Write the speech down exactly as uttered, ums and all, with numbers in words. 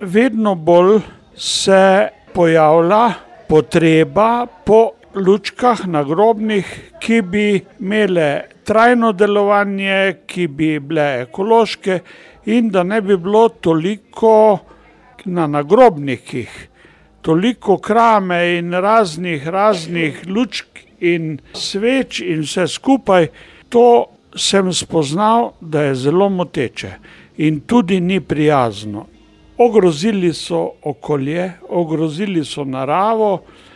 vedno bolj se pojavlja potreba po lučkah nagrobnih, ki bi imele trajno delovanje, ki bi bile ekološke in da ne bi bilo toliko na nagrobnikih, toliko krame in raznih, raznih lučk in sveč in vse skupaj. To sem spoznal, da je zelo moteče in tudi ni prijazno. Ogrozili so okolje, ogrozili so naravo.